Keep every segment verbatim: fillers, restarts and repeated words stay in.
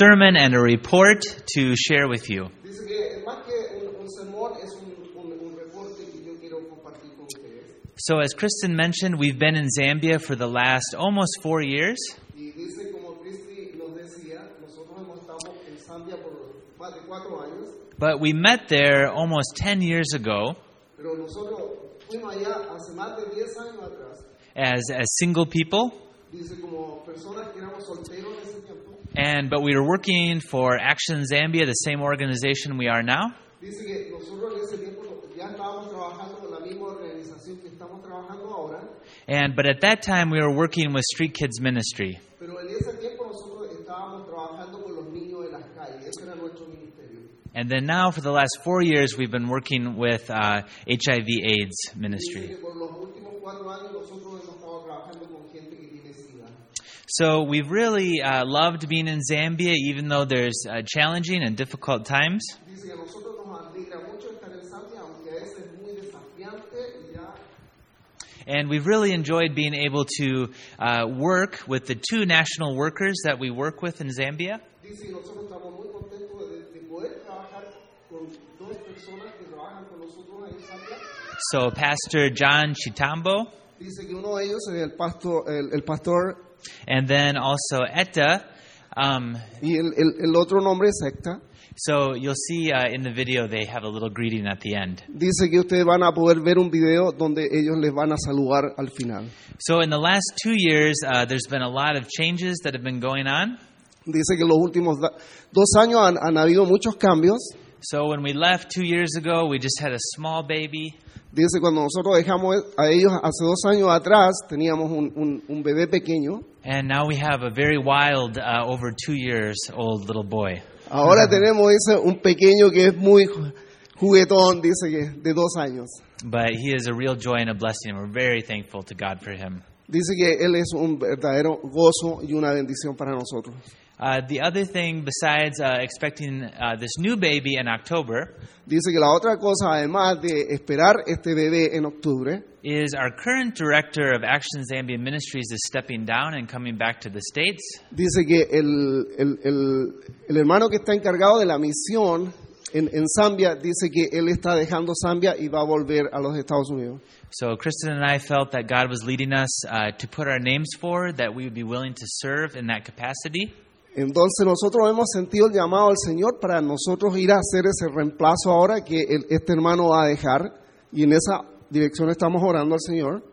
sermon and a report to share with you. Dice que más que un, un sermón es un, un, un reporte que yo quiero compartir con ustedes. So as Kristen mentioned, we've been in Zambia for the last almost four years. Y dice, como Cristi nos decía, nosotros hemos estado en Zambia por más de cuatro años. But we met there almost ten years ago Pero nosotros fuimos allá hace más de diez años atrás. as as single people. Dice, como personas que éramos solteros en ese tiempo. And but we were working for Action Zambia, the same organization we are now. Dice que nosotros en ese tiempo ya estábamos trabajando con la misma organización que estamos trabajando ahora. And but at that time we were working with Street Kids Ministry. Pero en ese tiempo nosotros estábamos trabajando con los niños de las calles. Ese era nuestro ministerio. And then now for the last four years we've been working with uh, H I V AIDS Dice ministry. que por los últimos cuatro años nosotros hemos estado trabajando con gente que tiene SIDA. So we've really uh, loved being in Zambia, even though there's uh, challenging and difficult times. Dice que a nosotros nos alegra mucho estar en Zambia, aunque a veces es muy desafiante y ya. And we've really enjoyed being able to uh, work with the two national workers that we work with in Zambia. Dice que nosotros estamos muy contentos de, de poder trabajar con dos personas que trabajan con nosotros en Zambia. So Pastor John Chitambo, Dice que uno de ellos es el pastor, el, el pastor and then also Etta. Um, y el, el, el otro nombre es Hecta. so you'll see uh, in the video they have a little greeting at the end. Dice que ustedes van a poder ver un video donde ellos les van a saludar al final. So in the last two years, uh, there's been a lot of changes that have been going on. Dice que los últimos da- dos años han, han habido muchos cambios. So when we left two years ago, we just had a small baby. Dice cuando nosotros dejamos a ellos hace dos años atrás, teníamos un, un, un bebé pequeño. And now we have a very wild, uh, over two years old little boy. Ahora tenemos dice, un pequeño que es muy ju- juguetón, dice que de dos años. But he is a real joy and a blessing, and we're very thankful to God for him. Dice que él es un verdadero gozo y una bendición para nosotros. Uh, the other thing, besides uh, expecting uh, this new baby in October, Dice que la otra cosa, además de esperar este bebé en octubre, is our current director of Action Zambia Ministries is stepping down and coming back to the States. dice que el, el, el, el hermano que está encargado de la misión en, en Zambia, dice que él está dejando Zambia y va a volver a los Estados Unidos. So Kristen and I felt that God was leading us uh, to put our names forward, that we would be willing to serve in that capacity. Entonces nosotros hemos sentido el llamado al Señor para nosotros ir a hacer ese reemplazo ahora que el, este hermano va a dejar, y en esa dirección estamos orando al Señor.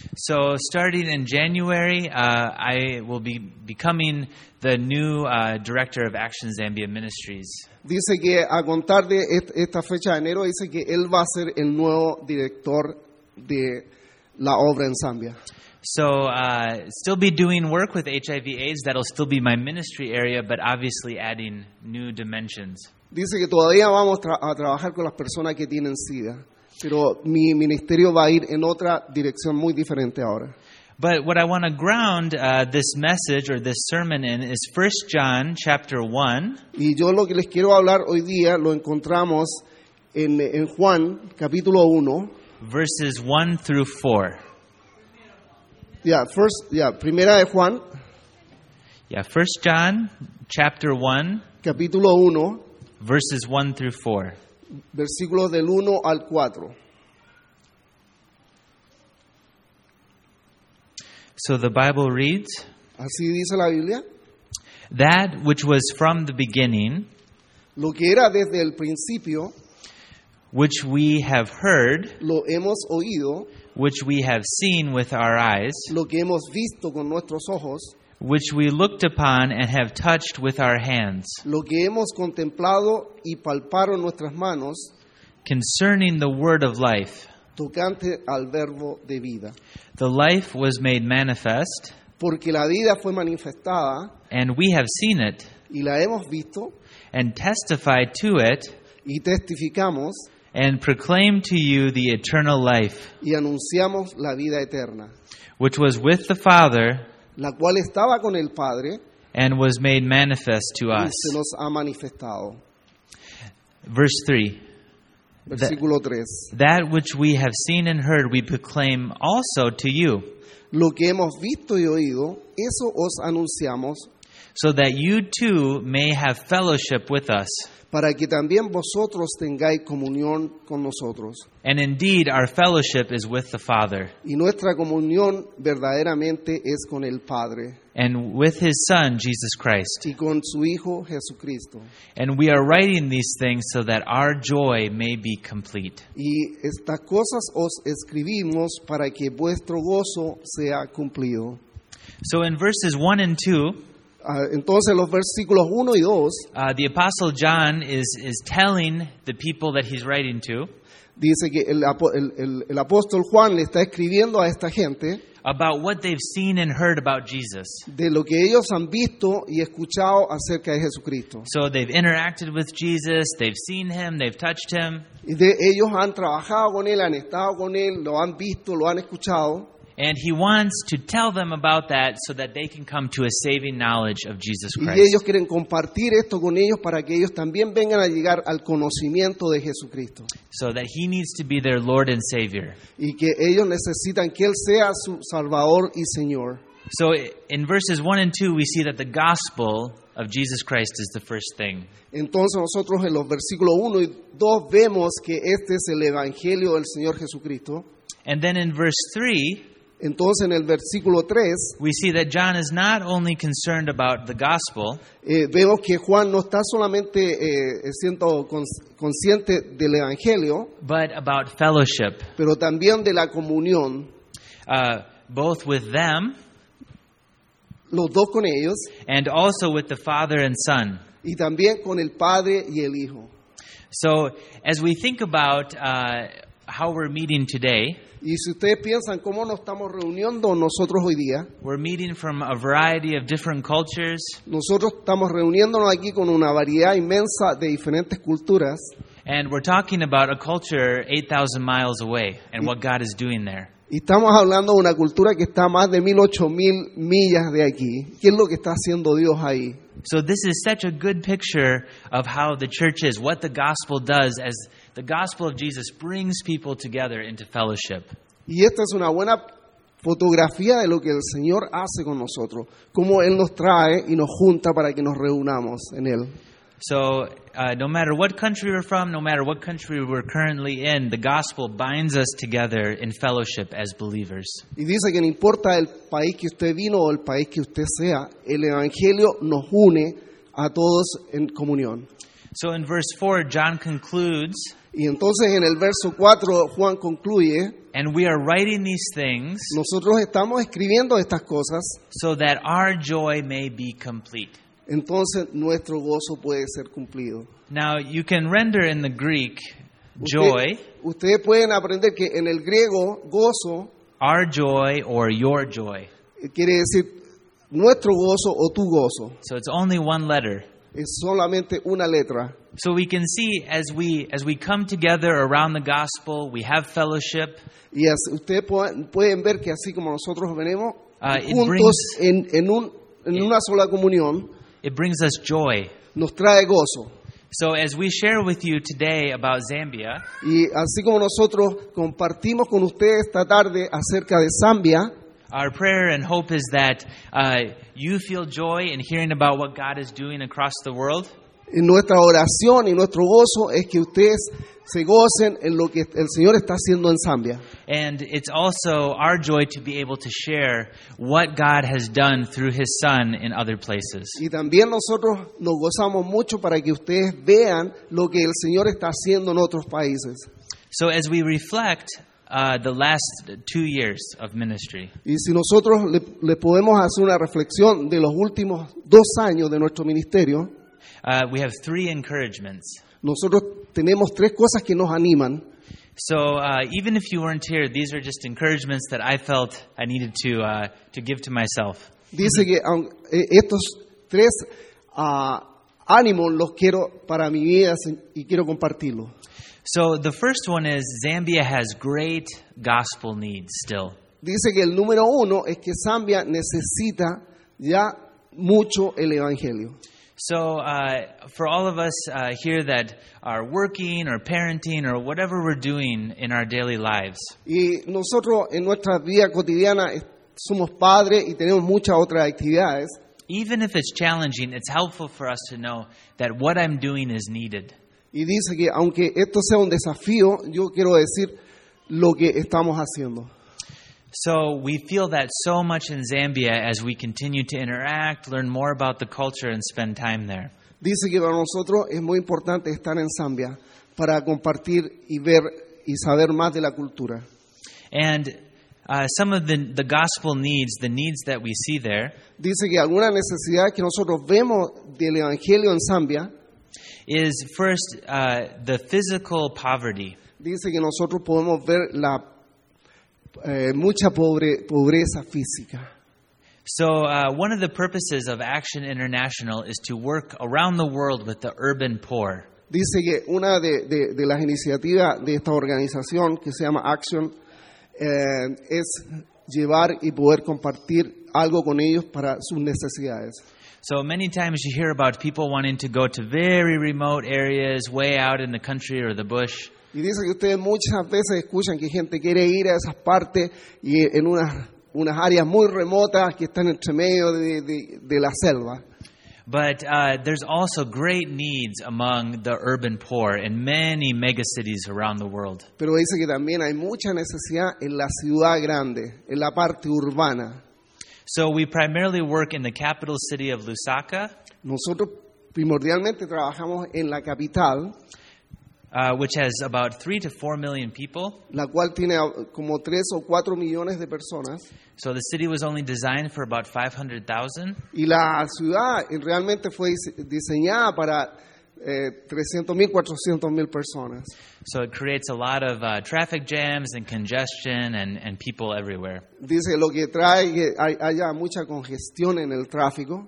So starting in January, uh, I will be becoming the new uh, director of Action Zambia Ministries. Dice que a contar de est- esta fecha de enero, dice que él va a ser el nuevo director de la obra en Zambia. So uh, still be doing work with H I V AIDS. That'll still be my ministry area, but obviously adding new dimensions. Dice que todavía vamos tra- a trabajar con las personas que tienen SIDA, pero mi ministerio va a ir en otra dirección muy diferente ahora. But what I want to ground uh, this message or this sermon in is First John chapter one, Y yo lo que les quiero hablar hoy día lo encontramos en, en Juan capítulo uno. verses one through four. Ya, first, ya, primera de Juan, Yeah, First John chapter one, capítulo uno, verses one through four. versículos del uno al cuatro. So the Bible reads, Así dice la Biblia. "That which was from the beginning, Lo que era desde el principio, which we have heard, lo hemos oído, which we have seen with our eyes, lo que hemos visto con nuestros ojos, which we looked upon and have touched with our hands, lo que hemos contemplado y palparon nuestras manos, concerning the word of life. tocante al verbo de vida. The life was made manifest, Porque la vida fue manifestada and we have seen it, y la hemos visto and testified to it, y testificamos and proclaimed to you the eternal life, y anunciamos la vida eterna, which was with the Father la cual estaba con el Padre and was made manifest to y us." se nos ha manifestado. Verse three. Versículo tres. That which we have seen and heard we proclaim also to you, Lo que hemos visto y oído, eso os anunciamos, so that you too may have fellowship with us. para que también vosotros tengáis comunión con nosotros. And indeed, our fellowship is with the Father, Y nuestra comunión verdaderamente es con el Padre and with His Son, Jesus Christ. y con su Hijo Jesucristo. And we are writing these things so that our joy may be complete. Y estas cosas os escribimos para que vuestro gozo sea cumplido. So in verses one and two, Ah, Entonces los versículos uno y dos uh, the Apostle John is, is telling the people that he's writing to dice que el, apo- el- el- el apóstol Juan le está escribiendo a esta gente about what they've seen and heard about Jesus. de lo que ellos han visto y escuchado acerca de Jesucristo. So they've interacted with Jesus, they've seen Him, they've touched Him, Y de ellos han trabajado con él, han estado con él, lo han visto, lo han escuchado. and He wants to tell them about that so that they can come to a saving knowledge of Jesus Y Christ. ellos quieren compartir esto con ellos para que ellos también vengan a llegar al conocimiento de Jesucristo. So that He needs to be their Lord and Savior. Y que ellos necesitan que Él sea su Salvador y Señor. So in verses one and two, we see that the gospel of Jesus Christ is the first thing. Entonces nosotros en los versículos uno y dos vemos que este es el Evangelio del Señor Jesucristo. And then in verse three, Entonces en el versículo tres we see that John is not only concerned about the gospel, eh, vemos que Juan no está solamente eh, siendo cons- consciente del Evangelio, but about fellowship, pero también de la comunión, uh, both with them los dos con ellos, and also with the Father and Son. y también con el Padre y el Hijo. So as we think about uh, how we're meeting today, Y si ustedes piensan cómo nos estamos reuniendo nosotros hoy día, we're meeting from a variety of different cultures, nosotros estamos reuniéndonos aquí con una variedad inmensa de diferentes culturas, and we're talking about a culture eight thousand miles away and what God is doing there. y estamos hablando de una cultura que está a más de mil ocho mil millas de aquí. ¿Qué es lo que está haciendo Dios ahí? So this is such a good picture of how the church is, what the gospel does as the gospel of Jesus brings people together into fellowship. Y esta es una buena fotografía de lo que el Señor hace con nosotros, cómo Él nos trae y nos junta para que nos reunamos en Él. So uh, no matter what country we're from, no matter what country we're currently in, the gospel binds us together in fellowship as believers. Y dice que no importa el país que usted vino o el país que usted sea, el Evangelio nos une a todos en comunión. So in verse four, John concludes, Y entonces en el verso cuatro Juan concluye, and we are writing these things nosotros estamos escribiendo estas cosas, so that our joy may be complete. entonces nuestro gozo puede ser cumplido. Now, you can render in the Greek joy, Usted- ustedes pueden aprender que en el griego gozo our joy or your joy. eh, quiere decir nuestro gozo o tu gozo. So it's only one letter. Es solamente una letra. So we can see as we as we come together around the gospel, we have fellowship. Y así- ustedes pueden, pueden ver que así como nosotros venimos Uh, it juntos brings- en, en, un, en una sola comunión, It brings us joy. nos trae gozo. So as we share with you today about Zambia, Y así como nosotros compartimos con ustedes esta tarde acerca de Zambia, our prayer and hope is that uh, you feel joy in hearing about what God is doing across the world. en nuestra oración y nuestro gozo es que ustedes se gocen en lo que el Señor está haciendo en Zambia. And it's also our joy to be able to share what God has done through His Son in other places. Y también nosotros nos gozamos mucho para que ustedes vean lo que el Señor está haciendo en otros países. So as we reflect uh, the last two years of ministry, Y si nosotros le, le podemos hacer una reflexión de los últimos dos años de nuestro ministerio, uh, we have three encouragements. nosotros tenemos tres cosas que nos animan. So uh, even if you weren't here, these are just encouragements that I felt I needed to uh, to give to myself. Dice que aun- eh, estos tres ah, ánimos los quiero para mi vida y quiero compartirlos. So the first one is Zambia has great gospel needs still. Dice que el número uno es que Zambia necesita ya mucho el Evangelio. So uh, for all of us uh, here that are working or parenting or whatever we're doing in our daily lives, Y nosotros en nuestra vida cotidiana eh, somos padres y tenemos muchas otras actividades. even if it's challenging, it's helpful for us to know that what I'm doing is needed. Y dice que aunque esto sea un desafío, yo quiero decir lo que estamos haciendo. So we feel that so much in Zambia as we continue to interact, learn more about the culture, and spend time there. Dice que para nosotros es muy importante estar en Zambia para compartir y ver y saber más de la cultura. And uh, some of the, the gospel needs, the needs that we see there, Dice que alguna necesidad que nosotros vemos del Evangelio en Zambia, is first uh, the physical poverty. dice que nosotros podemos ver la eh, mucha pobre, pobreza física. So uh, one of the purposes of Action International is to work around the world with the urban poor. Dice que una de, de, de las iniciativas de esta organización que se llama Action eh, es llevar y poder compartir algo con ellos para sus necesidades. So many times you hear about people wanting to go to very remote areas, way out in the country or the bush. Y dice que ustedes muchas veces escuchan que gente quiere ir a esas partes y en unas, unas áreas muy remotas que están entre medio de, de, de la selva. But uh, there's also great needs among the urban poor in many megacities around the world. Pero dice que también hay mucha necesidad en la ciudad grande, en la parte urbana. So we primarily work in the capital city of Lusaka, Nosotros primordialmente trabajamos en la capital, uh, which has about three to four million people. la cual tiene como tres o cuatro millones de personas. So the city was only designed for about five hundred thousand. Y la ciudad realmente fue dise- diseñada para eh, trescientos mil, cuatrocientos mil personas. So it creates a lot of uh, traffic jams and congestion and, and people everywhere. Dice lo que trae que hay- haya mucha congestión en el tráfico.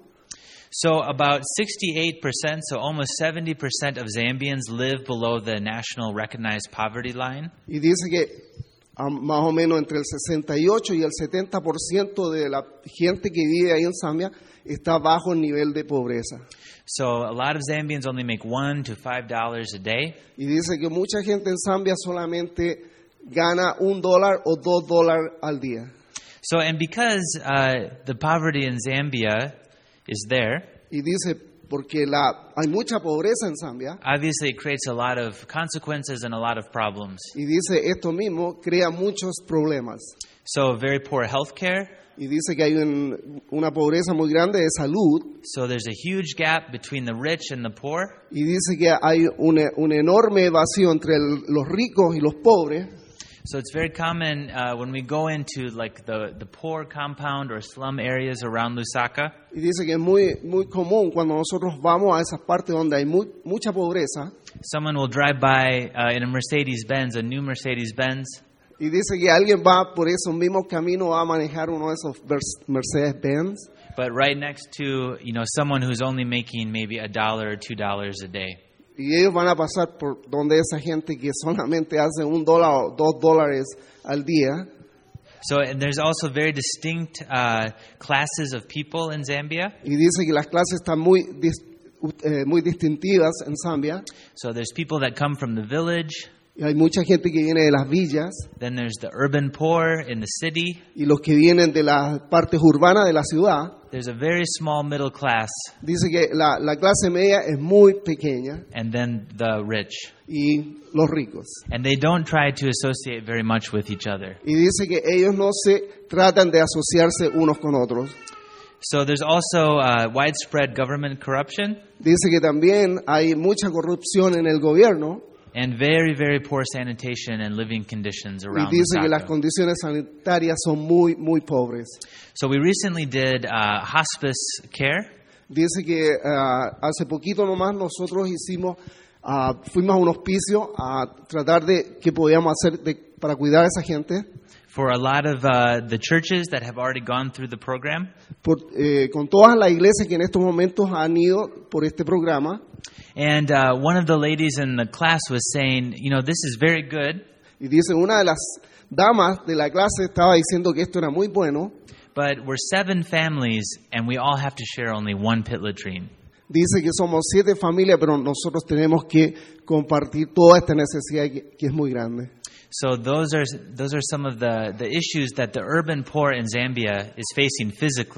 So about sixty-eight percent, so almost seventy percent of Zambians live below the national recognized poverty line. Y dice que ah, más o menos entre el sesenta y ocho y el setenta por ciento de la gente que vive ahí en Zambia está bajo el nivel de pobreza. So a lot of Zambians only make one to five dollars a day. Y dice que mucha gente en Zambia solamente gana un dólar o dos dólares al día. So and because uh, the poverty in Zambia is there, Y dice porque la, hay mucha pobreza en Zambia. obviously it creates a lot of consequences and a lot of problems. Y dice esto mismo crea muchos problemas. So very poor health care. Y dice que hay un- una pobreza muy grande de salud. So there's a huge gap between the rich and the poor. Y dice que hay una, una enorme vacío entre el- los ricos y los pobres. So it's very common uh, when we go into like the, the poor compound or slum areas around Lusaka, Y dice que es muy, muy común cuando nosotros vamos a esas partes donde hay mu- mucha pobreza. someone will drive by uh, in a Mercedes-Benz, a new Mercedes-Benz, Y dice que alguien va por esos mismos caminos, va a manejar uno de esos Vers- Mercedes-Benz. but right next to, you know, someone who's only making maybe a dollar or two dollars a day. Y ellos van a pasar por donde esa gente que solamente hace un dólar o dos dólares al día. So and there's also very distinct uh, classes of people in Zambia. Y dice que las clases están muy, dis- eh, muy distintivas en Zambia. So there's people that come from the village, Y hay mucha gente que viene de las villas then there's the urban poor in the city, y los que vienen de las partes urbanas de la ciudad. there's a very small middle class, Dice que la, la clase media es muy pequeña and then the rich. y los ricos. And they don't try to associate very much with each other. Y dice que ellos no se tratan de asociarse unos con otros. So there's also uh, widespread government corruption Dice que también hay mucha corrupción en el gobierno and very, very poor sanitation and living conditions y around dice que las Lusaka. condiciones sanitarias son muy, muy pobres. So we recently did uh, hospice care. Dice que ah, hace poquito nomás nosotros hicimos, ah, fuimos a un hospicio a tratar de qué podíamos hacer de- para cuidar a esa gente. For a lot of uh, the churches that have already gone through the program. Por, eh, con todas las iglesias que en estos momentos han ido por este programa. And uh, one of the ladies in the class was saying, you know, this is very good, Y dice, una de las damas de la clase estaba diciendo que esto era muy bueno. but we're seven families and we all have to share only one pit latrine. Dice que somos siete familias, pero nosotros tenemos que compartir toda esta necesidad que, que es muy grande. So those are those are some of the, the issues that the urban poor in Zambia is facing physically.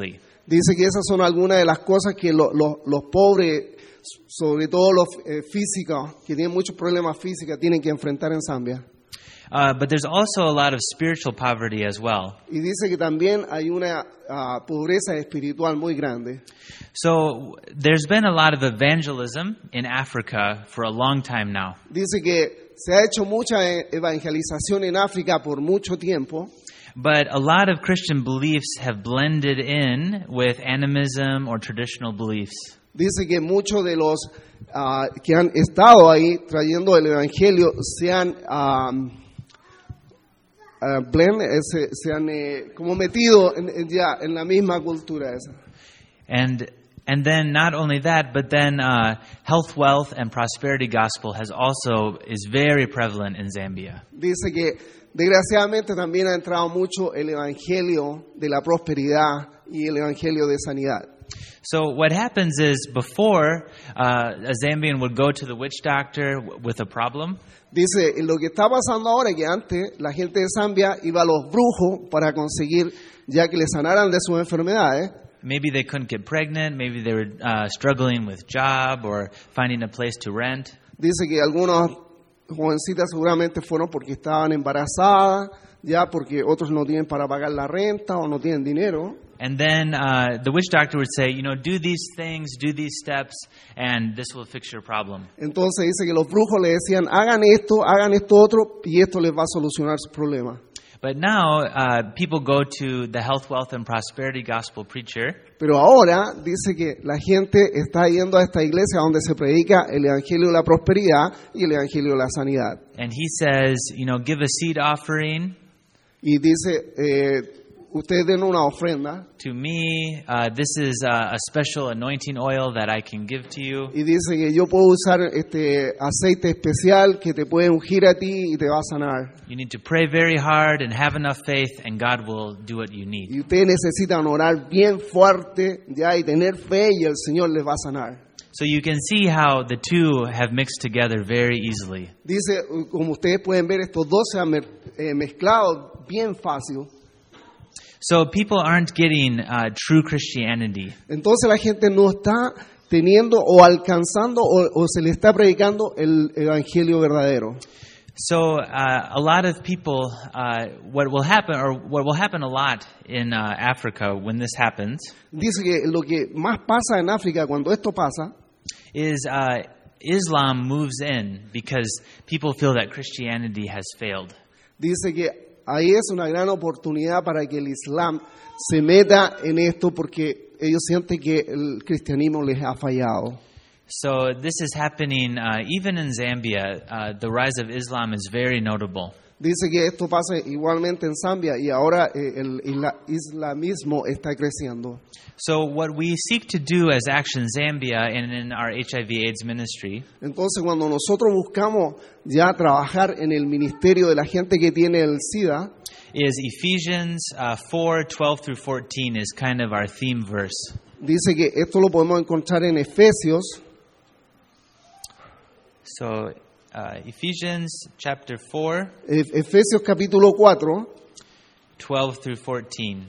Dice que esas son algunas de las cosas que lo- lo- los pobres, sobre todo los eh, físicos, que tienen muchos problemas físicos, tienen que enfrentar en Zambia. Uh, but there's also a lot of spiritual poverty as well. Y dice que también hay una ah, pobreza espiritual muy grande. So there's been a lot of evangelism in Africa for a long time now. Dice que se ha hecho mucha e- evangelización en África por mucho tiempo, But a lot of Christian beliefs have blended in with animism or traditional beliefs. dice que muchos de los ah, que han estado ahí trayendo el evangelio se han ah, ah, blend, eh, se, se han eh, como metido en, en ya en la misma cultura esa. And and then not only that, but then uh, health, wealth, and prosperity gospel has also is very prevalent in Zambia. Dice que desgraciadamente también ha entrado mucho el evangelio de la prosperidad y el evangelio de sanidad. So what happens is before uh, a Zambian would go to the witch doctor w- with a problem. Dice, lo que está pasando ahora es que antes la gente de Zambia iba a los brujos para conseguir ya que le sanaran de sus enfermedades. Maybe they couldn't get pregnant. Maybe they were uh, struggling with job or finding a place to rent. Dice que algunas jovencitas seguramente fueron porque estaban embarazadas, ya porque otros no tienen para pagar la renta o no tienen dinero. And then uh, the witch doctor would say, you know, do these things, do these steps, and this will fix your problem. Entonces dice que los brujos le decían, hagan esto, hagan esto otro, y esto les va a solucionar sus problemas. But now uh, people go to the health, wealth, and prosperity gospel preacher, Pero ahora dice que la gente está yendo a esta iglesia donde se predica el evangelio de la prosperidad y el evangelio de la sanidad. and he says, you know, give a seed offering Y dice, eh, ustedes den una ofrenda. to me. Uh, this is uh, a special anointing oil that I can give to you. Y dice que yo puedo usar este aceite especial que te puede ungir a ti y te va a sanar. You need to pray very hard and have enough faith, and God will do what you need. Y ustedes necesitan orar bien fuerte ya y tener fe y el Señor les va a sanar. So you can see how the two have mixed together very easily. Dice, como ustedes pueden ver, estos dos se han mer- eh, mezclado bien fácil. So people aren't getting uh, true Christianity. Entonces la gente no está teniendo o alcanzando o, o se le está predicando el evangelio verdadero. So uh, a lot of people, uh, what will happen, or what will happen a lot in uh, Africa when this happens, Dice que lo que más pasa en África cuando esto pasa is uh, Islam moves in because people feel that Christianity has failed. dice que ahí es una gran oportunidad para que el Islam se meta en esto porque ellos sienten que el cristianismo les ha fallado. So this is happening uh, even in Zambia. Uh, the rise of Islam is very notable. Dice que esto pasa igualmente en Zambia y ahora eh, el isla- islamismo está creciendo. So what we seek to do as Action Zambia and in our H I V AIDS ministry Entonces cuando nosotros buscamos ya trabajar en el ministerio de la gente que tiene el SIDA, is Ephesians uh, four, twelve through fourteen is kind of our theme verse. dice que esto lo podemos encontrar en Efesios, So uh, Ephesians chapter four, eh, Efesios capítulo cuatro, twelve through fourteen.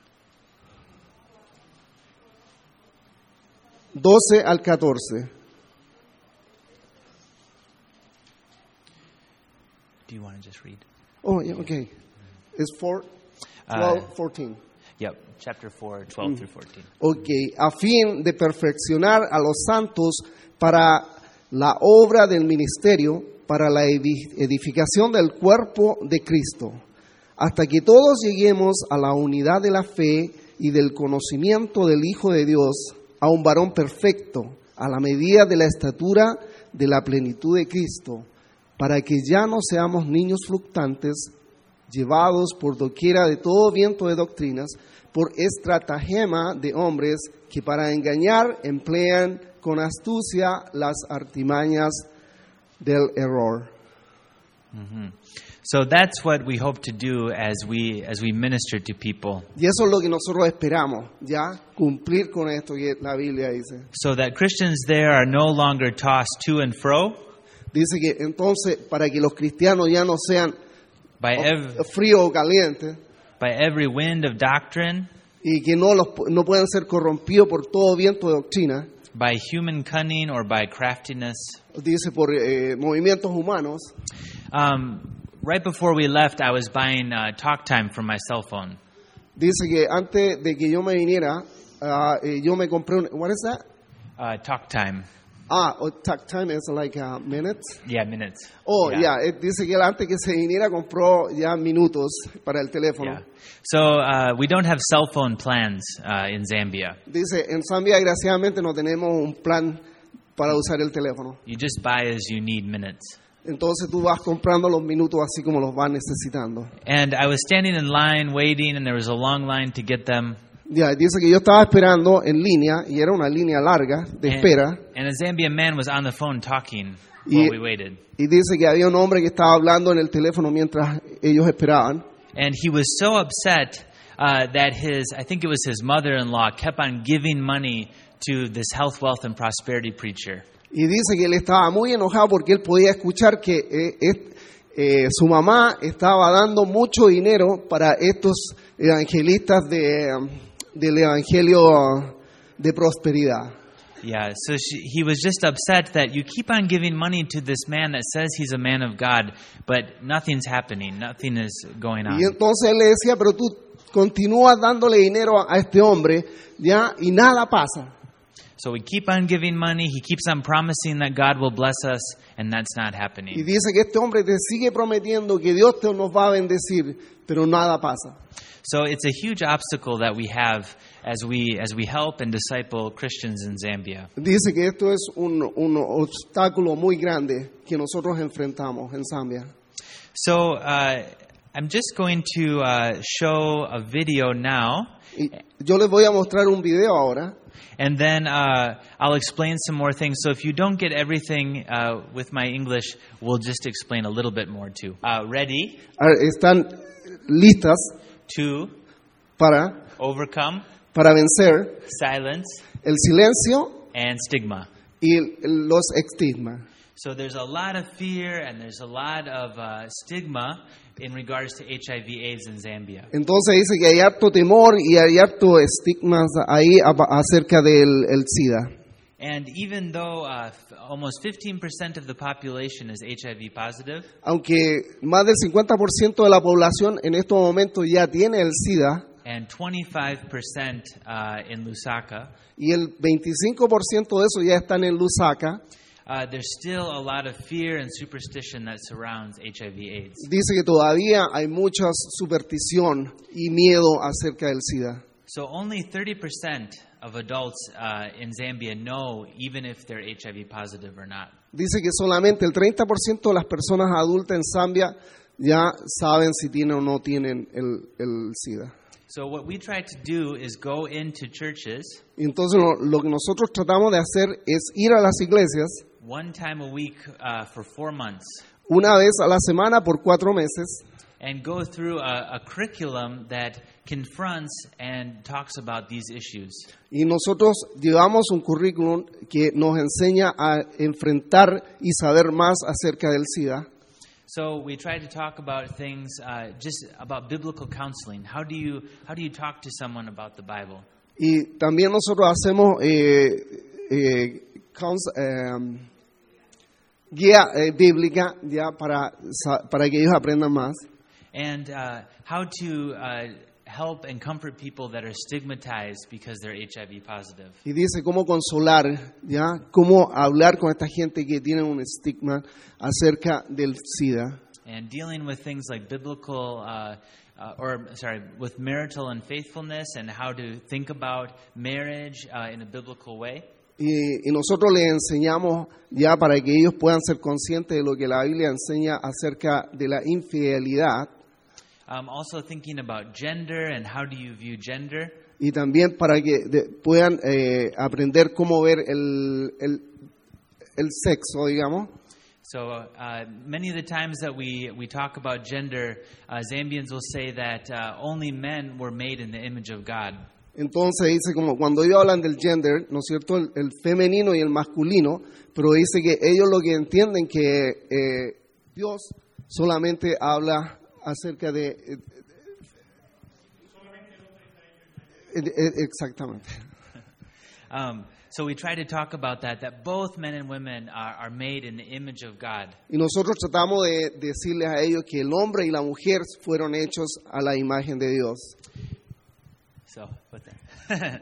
doce al catorce. Do you want to just read? Oh, yeah, okay. It's four, twelve, fourteen. Yep, chapter four, twelve through fourteen. Ok, a fin de perfeccionar a los santos para la obra del ministerio, para la edi- edificación del cuerpo de Cristo, hasta que todos lleguemos a la unidad de la fe y del conocimiento del Hijo de Dios, a un varón perfecto, a la medida de la estatura de la plenitud de Cristo, para que ya no seamos niños fluctuantes, llevados por doquiera de todo viento de doctrinas, por estratagema de hombres que para engañar emplean con astucia las artimañas del error. So that's what we hope to do as we as we minister to people, Y eso es lo que nosotros esperamos, ya cumplir con esto que la Biblia dice. so that Christians there are no longer tossed to and fro Dice que entonces para que los cristianos ya no sean by ev- frío o caliente, by every wind of doctrine, y que no, los, no pueden ser corrompidos por todo viento de doctrina, by human cunning or by craftiness. dice por eh, movimientos humanos. Um, right before we left, I was buying uh, talk time from my cell phone. Dice que antes de que yo me viniera, uh, eh, yo me compré un, what is that? Uh, talk time. Ah, oh, talk time is like uh, minutes. Yeah, minutes. Oh, ya, Yeah. yeah. eh, dice que él antes que se viniera compró ya minutos para el teléfono. Yeah. So uh, we don't have cell phone plans uh, in Zambia. Dice, en Zambia desgraciadamente no tenemos un plan para usar el teléfono. You just buy as you need minutes. Entonces tú vas comprando los minutos así como los vas necesitando. And I was standing in line waiting, and there was a long line to get them. Ya, dice que yo estaba esperando en línea y era una línea larga de And, espera. and a Zambian man was on the phone talking Y- while we waited. Y dice que había un hombre que estaba hablando en el teléfono mientras ellos esperaban. And he was so upset uh, that his, I think it was his mother-in-law, kept on giving money to this health, wealth, and prosperity preacher. Y dice que él estaba muy enojado porque él podía escuchar que eh, es- eh, su mamá estaba dando mucho dinero para estos evangelistas de, um, del evangelio de prosperidad. Yeah, so she, he was just upset that you keep on giving money to this man that says he's a man of God, but nothing's happening, nothing is going on. Y entonces él le decía, pero tú continúas dándole dinero a este hombre, ya, y nada pasa. So we keep on giving money, he keeps on promising that God will bless us, and that's not Y happening. dice que este hombre te sigue prometiendo que Dios te nos va a bendecir, pero nada pasa. So it's a huge obstacle that we have as we as we help and disciple Christians in Zambia. Dice que esto es un, un obstáculo muy grande que nosotros enfrentamos en Zambia. So uh, I'm just going to uh, show a video now, Y yo les voy a mostrar un video ahora. and then uh, I'll explain some more things. So if you don't get everything uh, with my English, we'll just explain a little bit more too. Uh, ready A ver, ¿están listas to para, overcome para vencer silence el silencio and stigma. y el- los estigmas? So there's a lot of fear and there's a lot of uh, stigma in regards to H I V AIDS in Zambia. Entonces dice que hay harto temor y hay harto estigmas ahí a- acerca del el SIDA. And even though uh, f- almost fifteen percent of the population is H I V positive, Aunque más del cincuenta por ciento de la población en estos momentos ya tiene el SIDA and twenty-five percent uh, in Lusaka, y el veinticinco por ciento de eso ya están en Lusaka, uh, there's still a lot of fear and superstition that surrounds H I V AIDS. dice que todavía hay mucha superstición y miedo acerca del SIDA. So only thirty percent of adults uh, in Zambia know even if they're H I V positive or not. Dice que solamente el treinta por ciento de las personas adultas en Zambia ya saben si tienen o no tienen el, el SIDA. So what we try to do is go into churches Y entonces lo, lo que nosotros tratamos de hacer es ir a las iglesias one time a week uh, for four months una vez a la semana por cuatro meses and go through a, a curriculum that confronts and talks about these issues. y nosotros llevamos un currículum que nos enseña a enfrentar y saber más acerca del SIDA. So we try to talk about things uh, just about biblical counseling. How do you how do you talk to someone about the Bible? Y también nosotros hacemos eh, eh, cons- eh, guía eh, bíblica ya para, sa- para que ellos aprendan más. And uh, how to uh, help and comfort people that are stigmatized because they're H I V positive. Y dice cómo consolar, ya, cómo hablar con esta gente que tiene un estigma acerca del SIDA. And dealing with things like biblical, uh, uh, or sorry, with marital unfaithfulness and how to think about marriage uh, in a biblical way. Y, y nosotros les enseñamos ya para que ellos puedan ser conscientes de lo que la Biblia enseña acerca de la infidelidad Um, also thinking about gender and how do you view gender. y también para que de- puedan eh, aprender cómo ver el, el, el sexo, digamos. So uh, many of the times that we, we talk about gender, uh, Zambians will say that uh, only men were made in the image of God. Entonces dice como cuando ellos hablan del gender, ¿no es cierto? El, el femenino y el masculino, pero dice que ellos lo que entienden que eh, Dios solamente habla acerca de... eh, Eh, eh, Exactamente. Um, so we try to talk about that, that both men and women are, are made in the image of God. Y nosotros tratamos de decirles a ellos que el hombre y la mujer fueron hechos a la imagen de Dios. So, put there.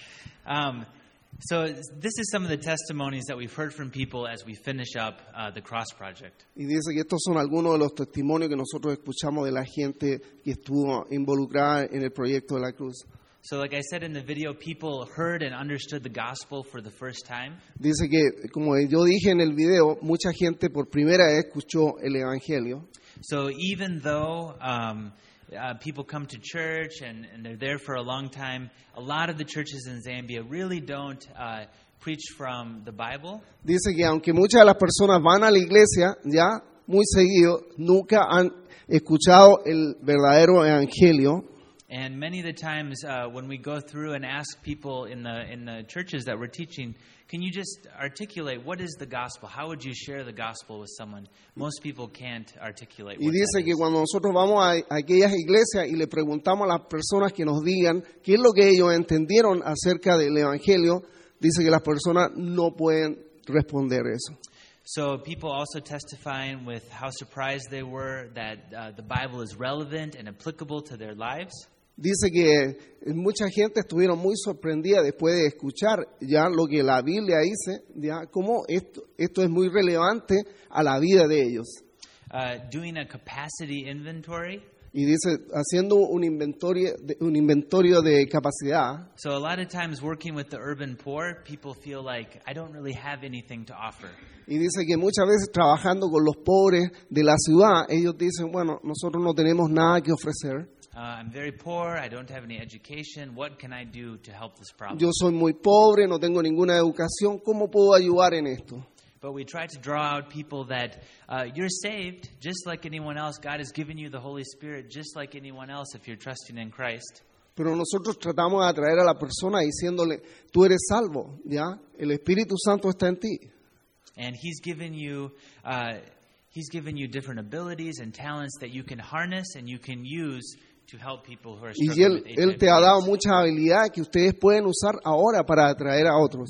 um, so this is some of the testimonies that we've heard from people as we finish up uh, the Cross Project. Y dice que estos son algunos de los testimonios que nosotros escuchamos de la gente que estuvo involucrada en el proyecto de la cruz. So like I said in the video, people heard and understood the gospel for the first time. Dice que, como yo dije en el video, mucha gente por primera vez escuchó el Evangelio. So even though um, uh, people come to church and, and they're there for a long time, a lot of the churches in Zambia really don't uh, preach from the Bible. Dice que aunque muchas de las personas van a la iglesia ya muy seguido, nunca han escuchado el verdadero Evangelio. And many of the times uh, when we go through and ask people in the in the churches that we're teaching, can you just articulate what is the gospel? How would you share the gospel with someone? Most people can't articulate Y what dice that que is. cuando nosotros vamos a, a aquellas iglesias y le preguntamos a las personas que nos digan qué es lo que ellos entendieron acerca del Evangelio, dice que las personas no pueden responder eso. So people also testifying with how surprised they were that uh, the Bible is relevant and applicable to their lives. Dice que mucha gente estuvieron muy sorprendida después de escuchar ya lo que la Biblia dice, ya cómo esto, esto es muy relevante a la vida de ellos. Uh, doing a capacity inventory. Y dice, haciendo un inventario, de, un inventario de capacidad. So a lot of times working with the urban poor, people feel like, I don't really have anything to offer. Y dice que muchas veces trabajando con los pobres de la ciudad, ellos dicen, bueno, nosotros no tenemos nada que ofrecer. Uh, I'm very poor, I don't have any education. What can I do to help this problem? Yo soy muy pobre, no tengo ninguna educación, ¿cómo puedo ayudar en esto? But we try to draw out people that uh, you're saved just like anyone else. God has given you the Holy Spirit just like anyone else if you're trusting in Christ. Pero nosotros tratamos de atraer a la persona diciéndole, tú eres salvo, ¿ya? El Espíritu Santo está en ti. And He's given you, uh, He's given you different abilities and talents that you can harness and you can use to help people who are Y struggling él, with H I él V te ha dado AIDS. muchas habilidades que ustedes pueden usar ahora para atraer a otros.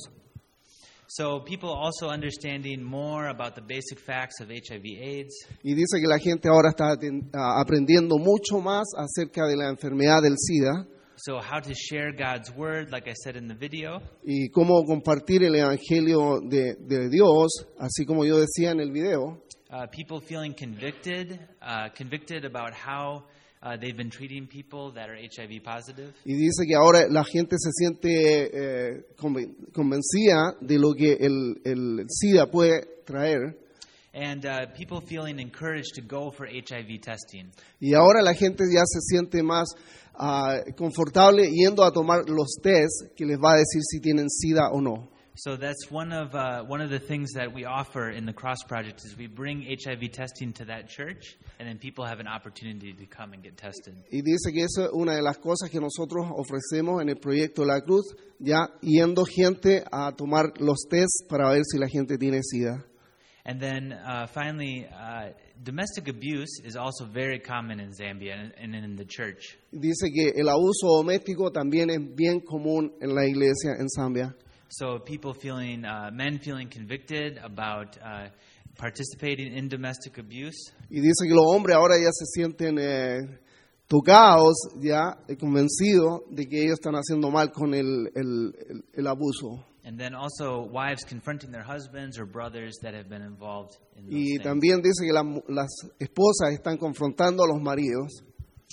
So people also understanding more about the basic facts of H I V AIDS. Y dice que la gente ahora está aten- a- aprendiendo mucho más acerca de la enfermedad del SIDA So how to share God's word, like I said in the video. y cómo compartir el Evangelio de, de Dios, así como yo decía en el video. Uh, people feeling convicted, uh, convicted about how uh, they've been treating people that are H I V positive. Y dice que ahora la gente se siente eh, conven- convencida de lo que el, el SIDA puede traer. And uh, people feeling encouraged to go for H I V testing. Y ahora la gente ya se siente más ah, confortable yendo a tomar los test que les va a decir si tienen SIDA o no. So that's one of uh, one of the things that we offer in the Cross Project is we bring H I V testing to that church, and then people have an opportunity to come and get tested. Y dice que eso es una de las cosas que nosotros ofrecemos en el proyecto de la cruz, ya yendo gente a tomar los tests para ver si la gente tiene SIDA. And then uh, finally, uh, domestic abuse is also very common in Zambia and, and in the church. Dice que el abuso doméstico también es bien común en la iglesia en Zambia. So people feeling, uh, men feeling convicted about uh, participating in domestic abuse. Y dice que los hombres ahora ya se sienten eh, tocados, ya eh, convencidos de que ellos están haciendo mal con el, el, el, el abuso. And then also wives confronting their husbands or brothers that have been involved in those Y things. también dice que la- las esposas están confrontando a los maridos.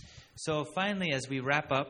So finally, as we wrap up,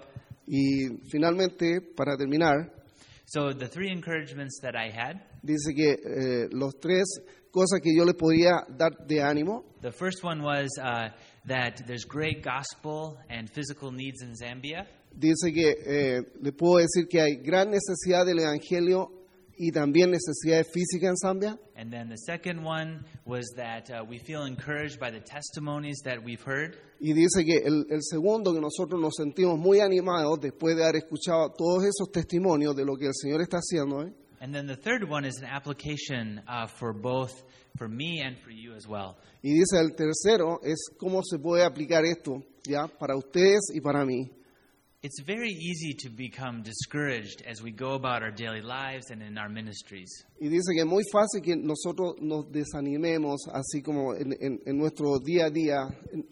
Y finalmente, para terminar, so the three encouragements that I had, dice que eh, los tres cosas que yo les podría dar de ánimo. the first one was uh, that there's great gospel and physical needs in Zambia. Dice que eh, le puedo decir que hay gran necesidad del Evangelio y también necesidades físicas en Zambia. And then the second one was that uh, we feel encouraged by the testimonies that we've heard. Y dice que el, el segundo, que nosotros nos sentimos muy animados después de haber escuchado todos esos testimonios de lo que el Señor está haciendo. ¿eh? And then the third one is an application uh, for both, for me and for you as well. Y dice el tercero es cómo se puede aplicar esto ya para ustedes y para mí. it's very easy to become discouraged as we go about our daily lives and in our ministries. Y dice que es muy fácil que nosotros nos desanimemos, así como en, en, en nuestro día a día.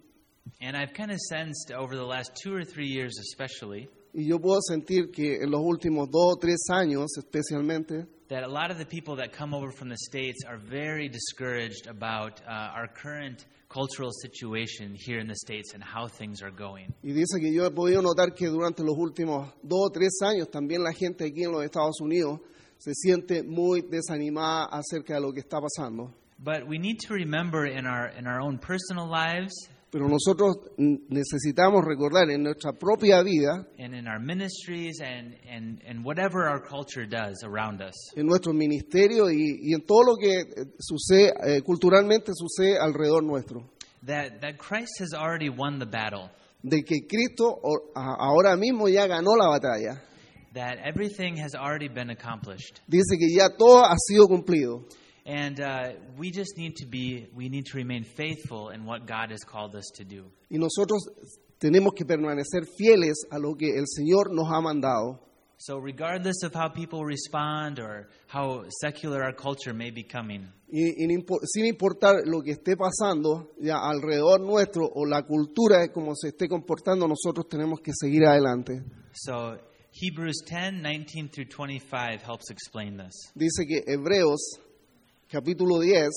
And I've kind of sensed over the last two or three years especially Y yo puedo sentir que en los últimos dos o tres años, especialmente, that a lot of the people that come over from the States are very discouraged about uh, our current cultural situation here in the States and how things are going. y dice que yo he podido notar que durante los últimos dos o tres años también la gente aquí en los Estados Unidos se siente muy desanimada acerca de lo que está pasando. But we need to remember in our in our own personal lives Pero nosotros necesitamos recordar en nuestra propia vida, and in our ministries and, and, and whatever our culture does around us, en nuestro ministerio y, y en todo lo que sucede, eh, culturalmente sucede alrededor nuestro, that, that Christ has already won the battle, de que Cristo o- a- ahora mismo ya ganó la batalla. that everything has already been accomplished. Dice que ya todo ha sido cumplido. And uh, we just need to be, we need to remain faithful in what God has called us to do. Y nosotros tenemos que permanecer fieles a lo que el Señor nos ha mandado. So regardless of how people respond or how secular our culture may be coming, Y, y no impo- sin importar lo que esté pasando ya alrededor nuestro o la cultura de cómo se esté comportando, nosotros tenemos que seguir adelante. so Hebrews ten, nineteen through twenty-five helps explain this Dice que Hebreos capítulo diez,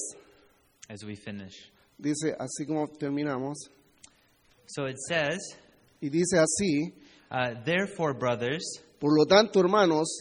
as we finish. dice así como terminamos, So it says, y dice así: uh, therefore, brothers, por lo tanto, hermanos,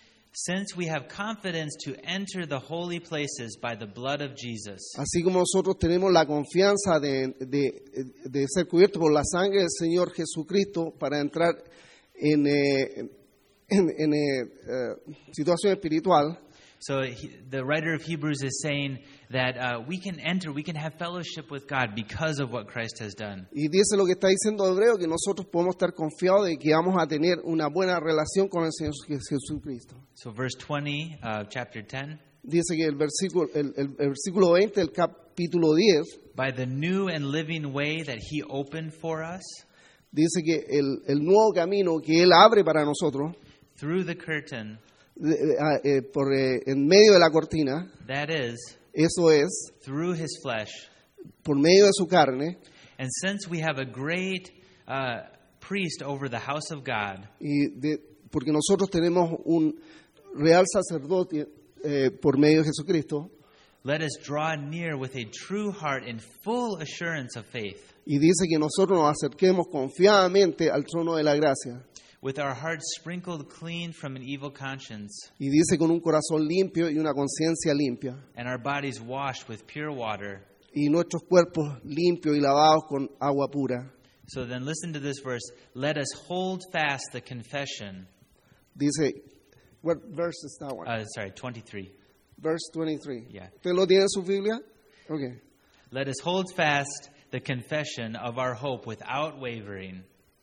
since we have confidence to enter the holy places by the blood of Jesus, así como nosotros tenemos la confianza de, de, de ser cubiertos por la sangre del Señor Jesucristo para entrar en, eh, en, en eh, eh, situación espiritual, so he, the writer of Hebrews is saying that uh, we can enter, we can have fellowship with God because of what Christ has done. y dice lo que está diciendo Hebreo, que nosotros podemos estar confiados de que vamos a tener una buena relación con el Señor Jesucristo. So verse twenty of chapter ten, Dice que el versículo, el, el- el versículo veinte del capítulo diez, by the new and living way that he opened for us dice que el, el nuevo camino que Él abre para nosotros, through the curtain, de- de- ah, eh, por, eh, en medio de la cortina, that is, eso es, through his flesh. por medio de su carne, And since we have a great uh, priest over the house of God, y de- porque nosotros tenemos un real sacerdote eh, por medio de Jesucristo, let us draw near with a true heart in full assurance of faith, y dice que nosotros nos acerquemos confiadamente al trono de la gracia, with our hearts sprinkled clean from an evil conscience, y dice con un corazón limpio y una conciencia limpia, and our bodies washed with pure water. y nuestros cuerpos limpios y lavados con agua pura. So then listen to this verse. Let us hold fast the confession. Dice, what verse is that one? Uh, sorry, twenty-three. Verse twenty-three. Yeah. ¿Usted lo tiene en su Biblia? Okay. Let us hold fast the confession of our hope without wavering.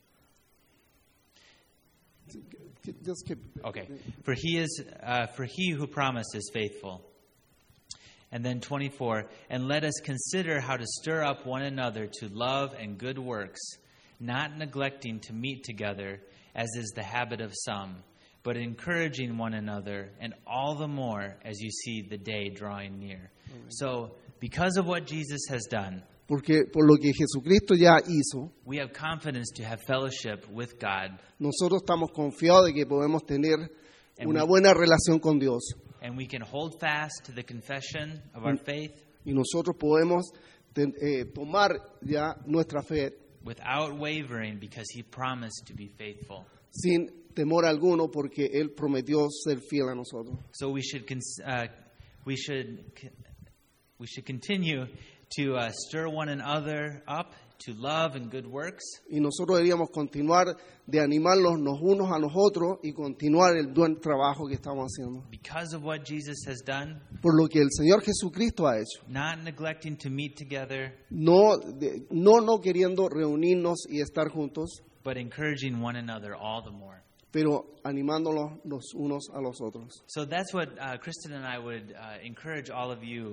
Just keep. Okay. For he is uh, for he who promised is faithful. And then twenty-four, and let us consider how to stir up one another to love and good works, not neglecting to meet together, as is the habit of some, but encouraging one another, and all the more as you see the day drawing near. So, because of what Jesus has done, Porque por lo que Jesucristo ya hizo, we have confidence to have fellowship with God, nosotros estamos confiados de que podemos tener And una we- buena relación con Dios. and we can hold fast to the confession of our faith Y nosotros podemos ten- eh, tomar ya nuestra fe without wavering, because he promised to be faithful. sin temor alguno porque Él prometió ser fiel a nosotros. So we should cons- uh, we should c- we should continue to uh, stir one another up to love and good works, Y nosotros deberíamos continuar de animarnos los unos a los otros y continuar el buen trabajo que estamos haciendo. because of what Jesus has done, Por lo que el Señor Jesucristo ha hecho. not neglecting to meet together, No, de- no, no queriendo reunirnos y estar juntos, but encouraging one another all the more. pero animándonos los unos a los otros. So that's what uh, Kristen and I would uh, encourage all of you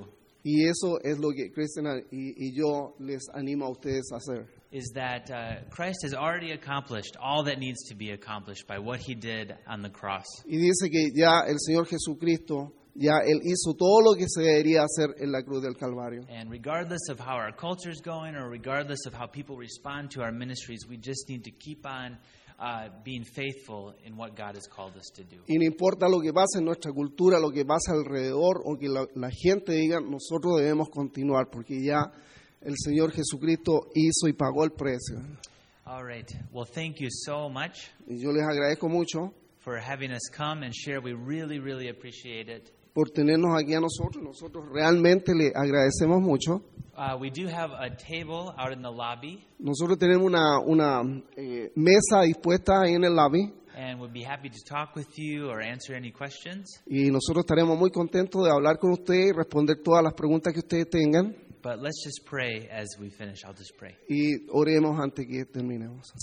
Y eso es lo que Cristian y, y yo les animo a ustedes a hacer. Is that uh, Christ has already accomplished all that needs to be accomplished by what he did on the cross. Y dice que ya el Señor Jesucristo, ya Él hizo todo lo que se debería hacer en la cruz del Calvario. And regardless of how our culture is going or regardless of how people respond to our ministries, we just need to keep on uh, being faithful in what God has called us to do. Y no importa lo que pase en nuestra cultura, lo que pase alrededor o que la, la gente diga, nosotros debemos continuar porque ya el Señor Jesucristo hizo y pagó el precio. All right. Well, thank you so much Y yo les agradezco mucho for having us come and share. We really, really appreciate it. por tenernos aquí a nosotros. Nosotros realmente le agradecemos mucho. Uh, we do have a table out in the lobby, Nosotros tenemos una, una eh, mesa dispuesta ahí en el lobby and we'd be happy to talk with you or answer any questions. y nosotros estaremos muy contentos de hablar con ustedes y responder todas las preguntas que ustedes tengan. But let's just pray as we finish. I'll just pray. Y oremos antes que terminemos.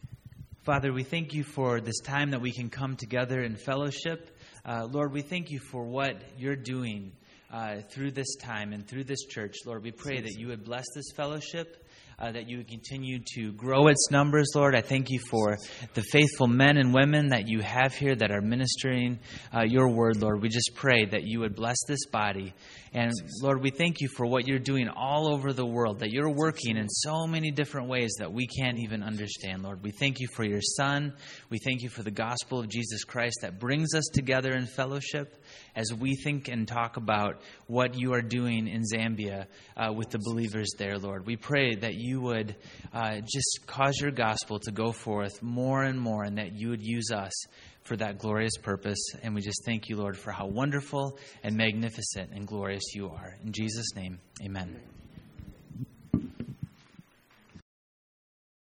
Father, we thank you for this time that we can come together in fellowship. Uh, Lord, we thank you for what you're doing uh, through this time and through this church. Lord, we pray that you would bless this fellowship, uh, that you would continue to grow its numbers, Lord. I thank you for the faithful men and women that you have here that are ministering uh, your word, Lord. We just pray that you would bless this body. And Lord, we thank you for what you're doing all over the world, that you're working in so many different ways that we can't even understand, Lord. We thank you for your Son. We thank you for the gospel of Jesus Christ that brings us together in fellowship as we think and talk about what you are doing in Zambia uh, with the believers there, Lord. We pray that you would uh, just cause your gospel to go forth more and more and that you would use us for that glorious purpose. And we just thank you, Lord, for how wonderful and magnificent and glorious you are. In Jesus' name, amen.